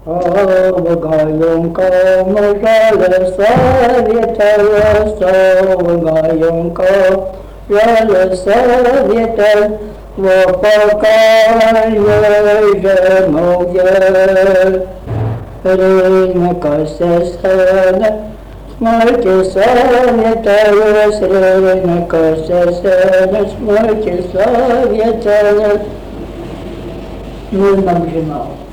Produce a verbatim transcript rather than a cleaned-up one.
Помогаем, кому жаль советую, помогаем, кому жаль советую, в покаянии женуе. Рынка сесена, смерти советую, с рынка сесена, смерти советую. Ну, нам жена.